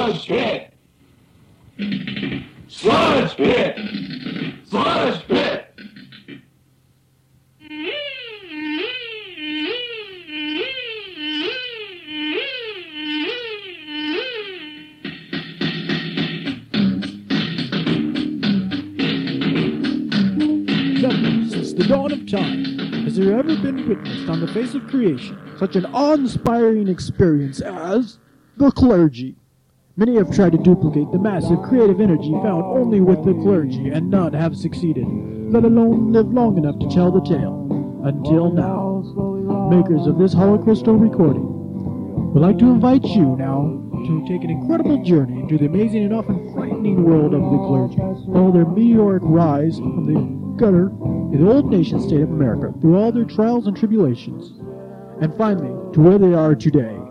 Sludge pit! Sludge pit! Sludge pit! Since the dawn of time, has there ever been witnessed on the face of creation such an awe-inspiring experience as the clergy? Many have tried to duplicate the massive creative energy found only with the clergy, and none have succeeded, let alone live long enough to tell the tale. Until now, makers of this holocrystal recording would like to invite you now to take an incredible journey into the amazing and often frightening world of the clergy. Follow their meteoric rise from the gutter in the old nation state of America through all their trials and tribulations, and finally to where they are today.